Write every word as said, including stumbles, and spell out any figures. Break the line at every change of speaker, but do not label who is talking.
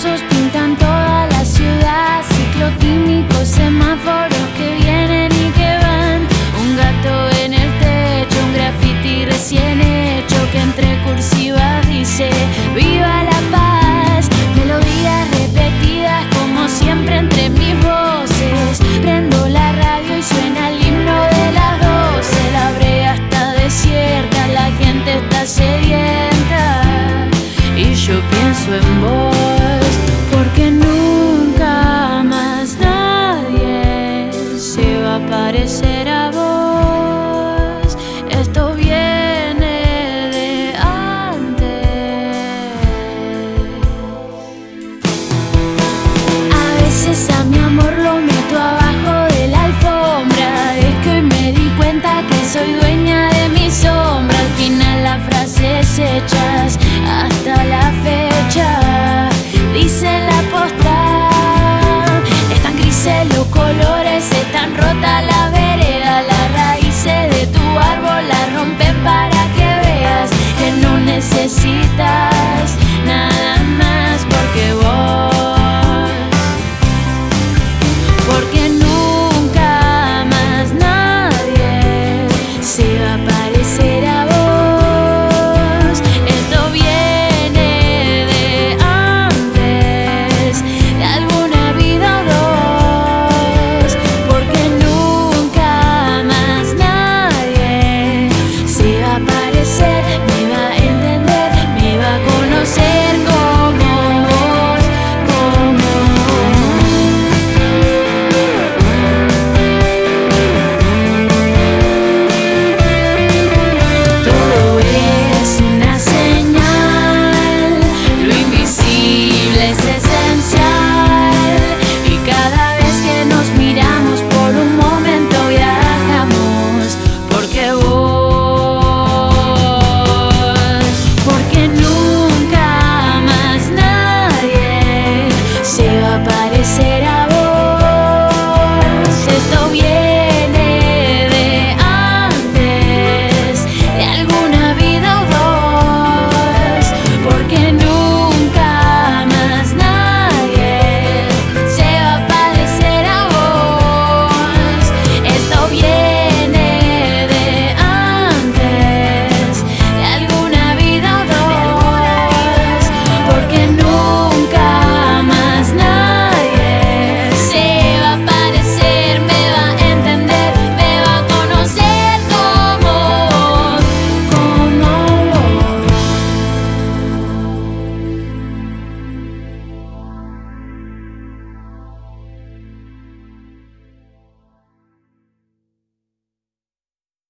famosos pintan toda la ciudad, ciclotímicos, semáforos que vienen y que van, un gato en el techo, un graffiti recién hecho que entre cursivas dice viva la paz, melodías repetidas como siempre entre mis voces, prendo la radio y suena el himno de las doce, la brea está desierta, la gente está sedienta y yo pienso en vos.